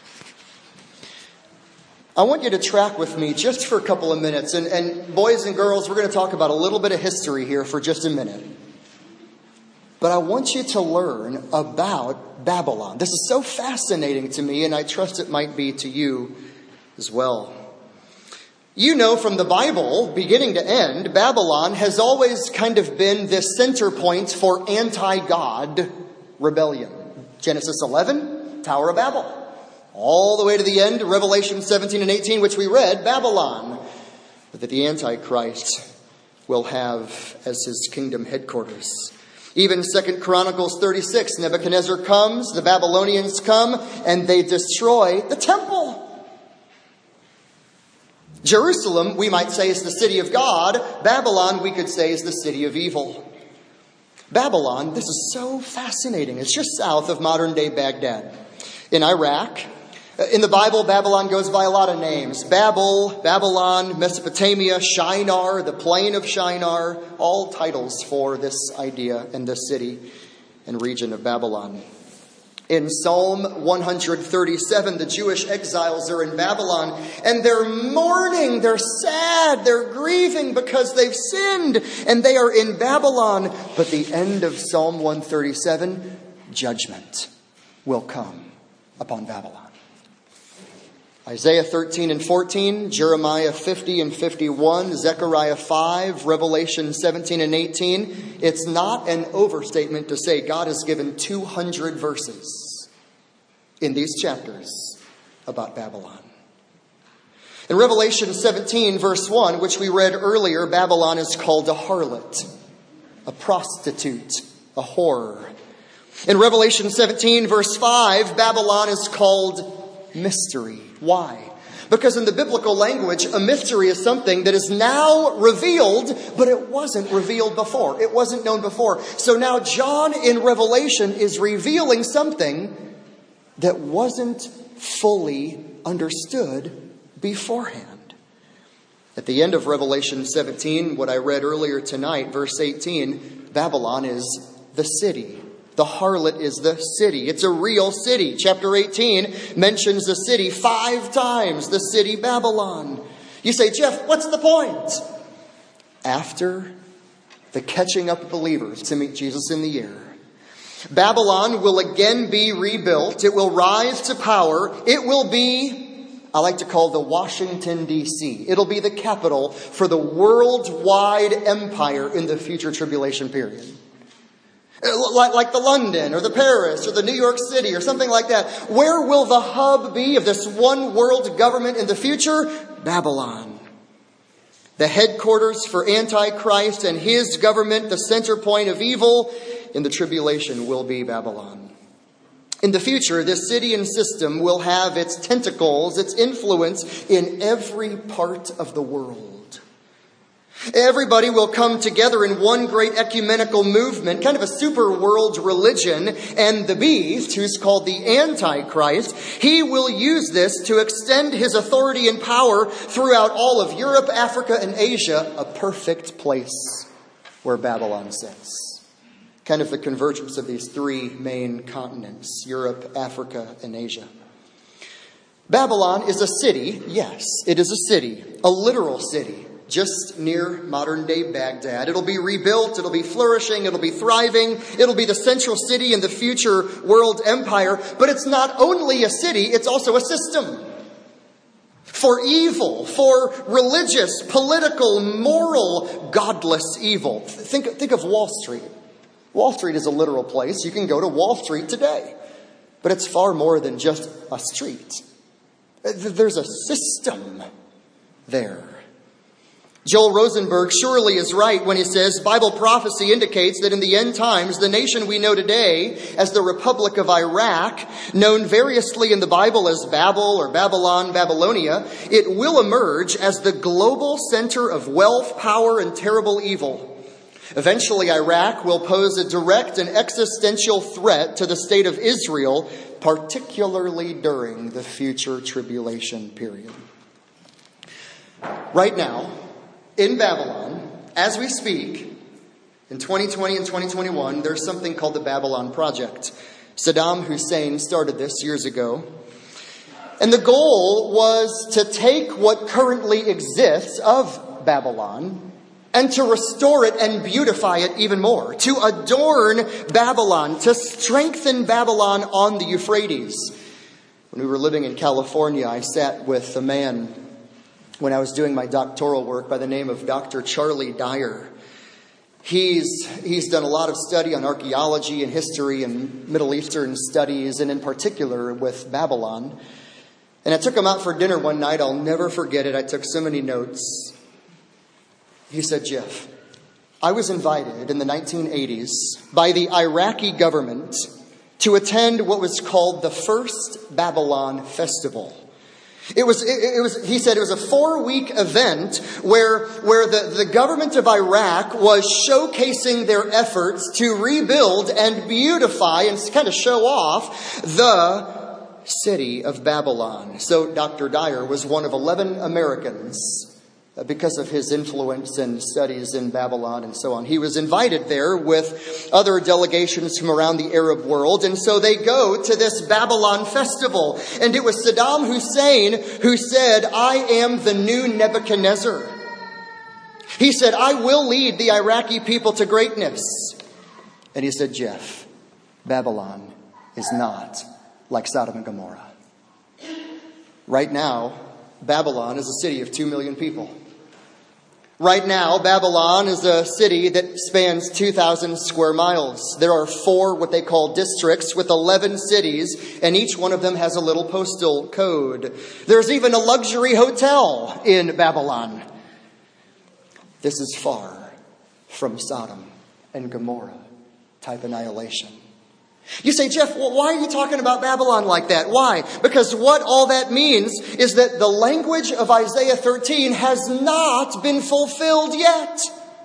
Speaker 1: I want you to track with me just for a couple of minutes. And boys and girls, we're going to talk about a little bit of history here for just a minute. But I want you to learn about Babylon. This is so fascinating to me, and I trust it might be to you as well. You know from the Bible, beginning to end, Babylon has always kind of been this center point for anti-God rebellion. Genesis 11, Tower of Babel. All the way to the end, Revelation 17 and 18, which we read, Babylon, that the Antichrist will have as his kingdom headquarters. Even 2 Chronicles 36, Nebuchadnezzar comes, the Babylonians come, and they destroy the temple. Jerusalem, we might say, is the city of God. Babylon, we could say, is the city of evil. Babylon, this is so fascinating. It's just south of modern-day Baghdad. In Iraq, in the Bible, Babylon goes by a lot of names. Babel, Babylon, Mesopotamia, Shinar, the plain of Shinar, all titles for this idea and this city and region of Babylon. In Psalm 137, the Jewish exiles are in Babylon, and they're mourning, they're sad, they're grieving because they've sinned, and they are in Babylon. But the end of Psalm 137, judgment will come upon Babylon. Isaiah 13 and 14, Jeremiah 50 and 51, Zechariah 5, Revelation 17 and 18. It's not an overstatement to say God has given 200 verses in these chapters about Babylon. In Revelation 17, verse 1, which we read earlier, Babylon is called a harlot, a prostitute, a whore. In Revelation 17, verse 5, Babylon is called mystery. Why? Because in the biblical language, a mystery is something that is now revealed, but it wasn't revealed before. It wasn't known before. So now John in Revelation is revealing something that wasn't fully understood beforehand. At the end of Revelation 17, what I read earlier tonight, verse 18, Babylon is the city. The harlot is the city. It's a real city. Chapter 18 mentions the city 5 times, the city Babylon. You say, Jeff, what's the point? After the catching up of believers to meet Jesus in the air, Babylon will again be rebuilt. It will rise to power. It will be, I like to call the Washington, D.C. It'll be the capital for the worldwide empire in the future tribulation period. Like the London or the Paris or the New York City or something like that. Where will the hub be of this one world government in the future? Babylon. The headquarters for Antichrist and his government, the center point of evil in the tribulation will be Babylon. In the future, this city and system will have its tentacles, its influence in every part of the world. Everybody will come together in one great ecumenical movement, kind of a super world religion, and the beast, who's called the Antichrist, he will use this to extend his authority and power throughout all of Europe, Africa, and Asia, a perfect place where Babylon sits. Kind of the convergence of these three main continents, Europe, Africa, and Asia. Babylon is a city, yes, it is a city, a literal city, just near modern-day Baghdad. It'll be rebuilt, it'll be flourishing, it'll be thriving, it'll be the central city in the future world empire. But it's not only a city, it's also a system. For evil, for religious, political, moral, godless evil. Think of Wall Street. Wall Street is a literal place. You can go to Wall Street today. But it's far more than just a street. There's a system there. Joel Rosenberg surely is right when he says Bible prophecy indicates that in the end times, the nation we know today as the Republic of Iraq, known variously in the Bible as Babel or Babylon, Babylonia, it will emerge as the global center of wealth, power, and terrible evil. Eventually, Iraq will pose a direct and existential threat to the state of Israel, particularly during the future tribulation period. Right now, in Babylon, as we speak, in 2020 and 2021, there's something called the Babylon Project. Saddam Hussein started this years ago. And the goal was to take what currently exists of Babylon and to restore it and beautify it even more. To adorn Babylon, to strengthen Babylon on the Euphrates. When we were living in California, I sat with a man when I was doing my doctoral work by the name of Dr. Charlie Dyer. He's done a lot of study on archaeology and history and Middle Eastern studies, and in particular with Babylon. And I took him out for dinner one night. I'll never forget it. I took so many notes. He said, "Jeff, I was invited in the 1980s by the Iraqi government to attend what was called the First Babylon Festival." He said it was a 4-week event where the government of Iraq was showcasing their efforts to rebuild and beautify and kind of show off the city of Babylon. So Dr. Dyer was one of 11 Americans because of his influence and studies in Babylon and so on. He was invited there with other delegations from around the Arab world. And so they go to this Babylon festival. And it was Saddam Hussein who said, "I am the new Nebuchadnezzar." He said, "I will lead the Iraqi people to greatness." And he said, "Jeff, Babylon is not like Sodom and Gomorrah." Right now, Babylon is a city of 2 million people. Right now, Babylon is a city that spans 2,000 square miles. There are 4 what they call districts with 11 cities, and each one of them has a little postal code. There's even a luxury hotel in Babylon. This is far from Sodom and Gomorrah type annihilation. You say, "Jeff, well, why are you talking about Babylon like that?" Why? Because what all that means is that the language of Isaiah 13 has not been fulfilled yet.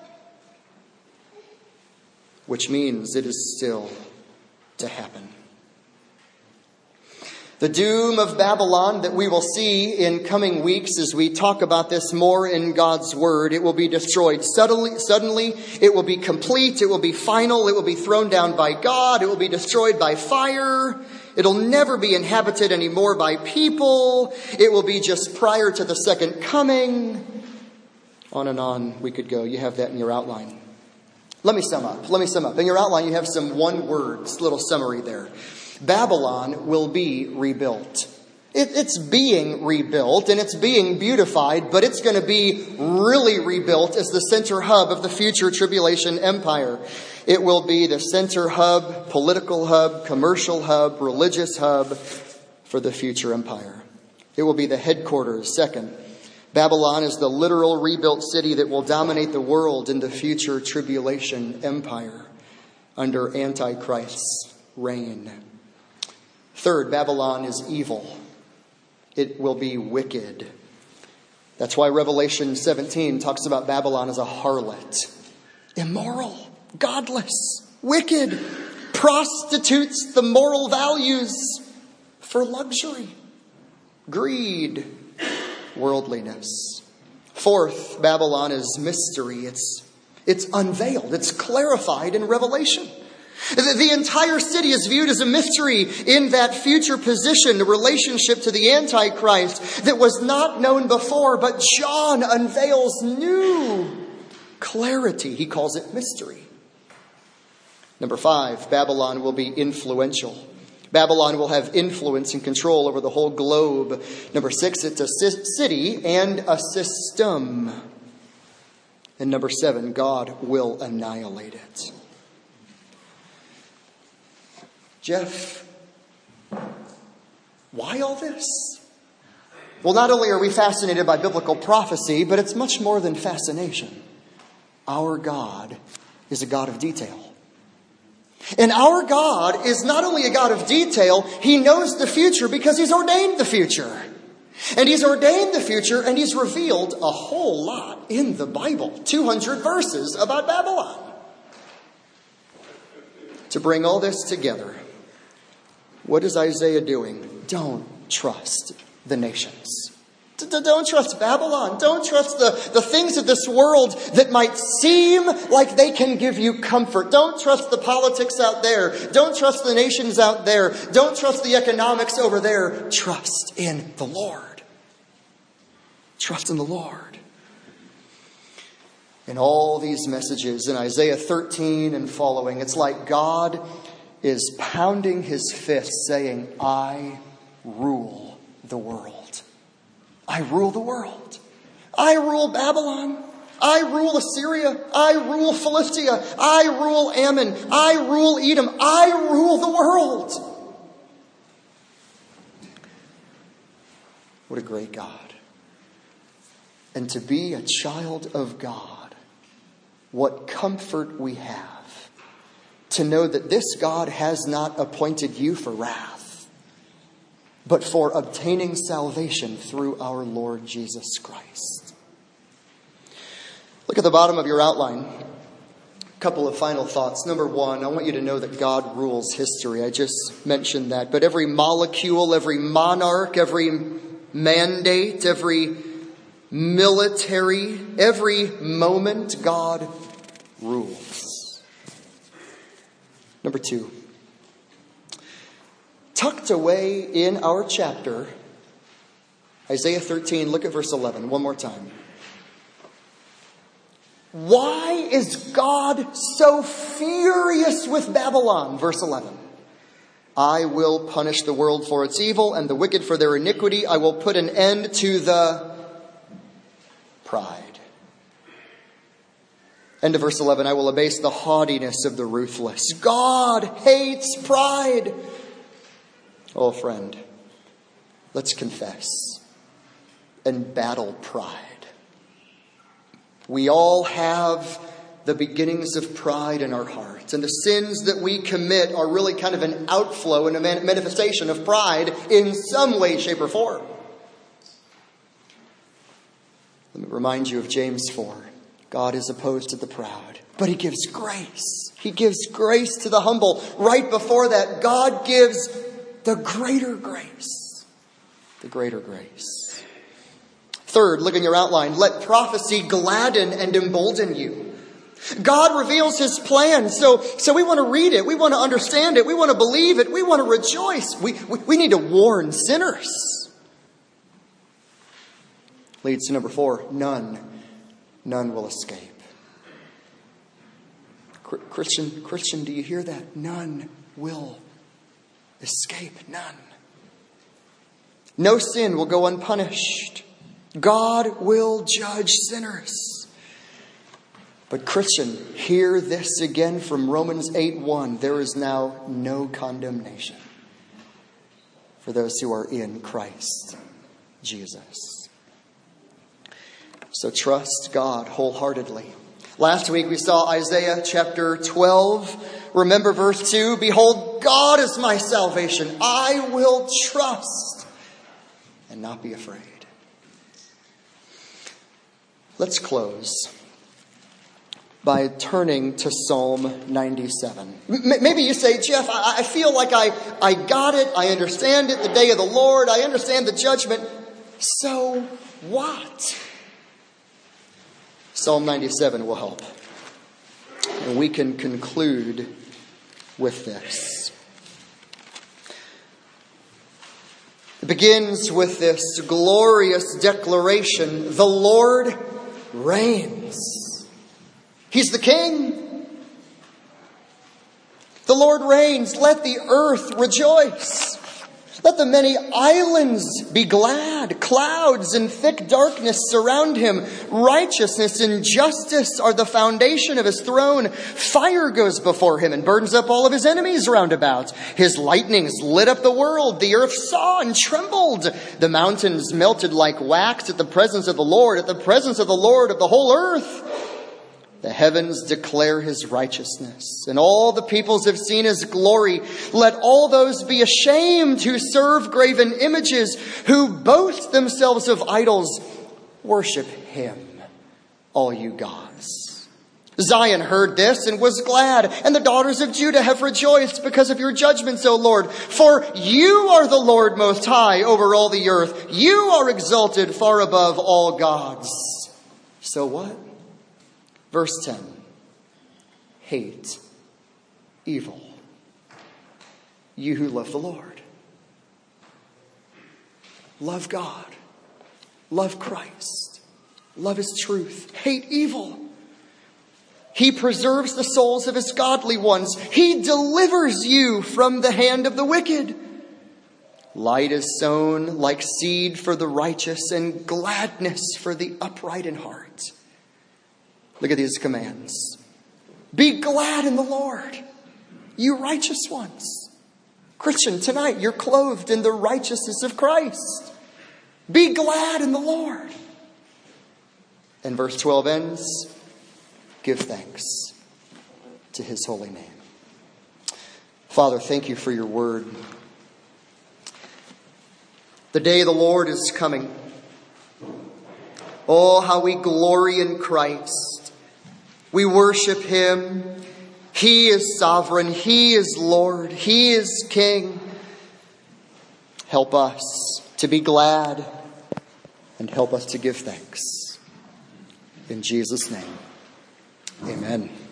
Speaker 1: Which means it is still to happen. The doom of Babylon that we will see in coming weeks as we talk about this more in God's Word, it will be destroyed suddenly, it will be complete, it will be final, it will be thrown down by God, it will be destroyed by fire, it'll never be inhabited anymore by people, it will be just prior to the second coming. On and on we could go. You have that in your outline. Let me sum up. In your outline you have some one-word little summary there. Babylon will be rebuilt. It's being rebuilt and it's being beautified, but it's going to be really rebuilt as the center hub of the future tribulation empire. It will be the center hub, political hub, commercial hub, religious hub for the future empire. It will be the headquarters. Second, Babylon is the literal rebuilt city that will dominate the world in the future tribulation empire under Antichrist's reign. Third, Babylon is evil. It will be wicked. That's why Revelation 17 talks about Babylon as a harlot. Immoral, godless, wicked, prostitutes the moral values for luxury, greed, worldliness. Fourth, Babylon is mystery. It's unveiled. It's clarified in Revelation. The entire city is viewed as a mystery in that future position, the relationship to the Antichrist that was not known before, but John unveils new clarity. He calls it mystery. Number 5, Babylon will be influential. Babylon will have influence and control over the whole globe. Number 6, it's a city and a system. And number 7, God will annihilate it. Jeff, why all this? Well, not only are we fascinated by biblical prophecy, but it's much more than fascination. Our God is a God of detail. And our God is not only a God of detail, He knows the future because He's ordained the future. And He's ordained the future and He's revealed a whole lot in the Bible. 200 verses about Babylon. To bring all this together, what is Isaiah doing? Don't trust the nations. Don't trust Babylon. Don't trust the things of this world that might seem like they can give you comfort. Don't trust the politics out there. Don't trust the nations out there. Don't trust the economics over there. Trust in the Lord. Trust in the Lord. In all these messages in Isaiah 13 and following, it's like God is pounding His fist saying, I rule the world. I rule the world. I rule Babylon. I rule Assyria. I rule Philistia. I rule Ammon. I rule Edom. I rule the world. What a great God. And to be a child of God, what comfort we have to know that this God has not appointed you for wrath, but for obtaining salvation through our Lord Jesus Christ. Look at the bottom of your outline. A couple of final thoughts. Number 1, I want you to know that God rules history. I just mentioned that. But every molecule, every monarch, every mandate, every military, every moment, God rules. Number 2. Tucked away in our chapter, Isaiah 13, look at verse 11 one more time. Why is God so furious with Babylon? Verse 11. I will punish the world for its evil and the wicked for their iniquity. I will put an end to the pride. End of verse 11. I will abase the haughtiness of the ruthless. God hates pride. Oh, friend, let's confess and battle pride. We all have the beginnings of pride in our hearts. And the sins that we commit are really kind of an outflow and a manifestation of pride in some way, shape, or form. Let me remind you of James 4. God is opposed to the proud, but He gives grace. He gives grace to the humble. Right before that, God gives the greater grace. The greater grace. Third, look in your outline. Let prophecy gladden and embolden you. God reveals His plan. So we want to read it. We want to understand it. We want to believe it. We want to rejoice. We need to warn sinners. Leads to number 4. None will escape. Christian, do you hear that? None will escape. None. No sin will go unpunished. God will judge sinners. But Christian, hear this again from Romans 8:1. There is now no condemnation for those who are in Christ Jesus. So trust God wholeheartedly. Last week we saw Isaiah chapter 12. Remember verse 2. Behold, God is my salvation. I will trust and not be afraid. Let's close by turning to Psalm 97. Maybe you say, Jeff, I feel like I got it. I understand it, the day of the Lord. I understand the judgment. So what? Psalm 97 will help. And we can conclude with this. It begins with this glorious declaration: the Lord reigns. He's the King. The Lord reigns. Let the earth rejoice. Let the many islands be glad. Clouds and thick darkness surround him. Righteousness and justice are the foundation of his throne. Fire goes before him and burns up all of his enemies round about. His lightnings lit up the world. The earth saw and trembled. The mountains melted like wax at the presence of the Lord, of the whole earth. The heavens declare his righteousness, and all the peoples have seen his glory. Let all those be ashamed who serve graven images, who boast themselves of idols. Worship him, all you gods. Zion heard this and was glad, and the daughters of Judah have rejoiced because of your judgments, O Lord. For you are the Lord Most High over all the earth. You are exalted far above all gods. So what? Verse 10, hate evil, you who love the Lord. Love God, love Christ, love his truth, hate evil. He preserves the souls of his godly ones. He delivers you from the hand of the wicked. Light is sown like seed for the righteous, and gladness for the upright in heart. Look at these commands. Be glad in the Lord, you righteous ones. Christian, tonight you're clothed in the righteousness of Christ. Be glad in the Lord. And verse 12 ends, give thanks to his holy name. Father, thank you for your word. The day of the Lord is coming. Oh, how we glory in Christ. We worship him. He is sovereign. He is Lord. He is King. Help us to be glad and help us to give thanks. In Jesus' name, amen.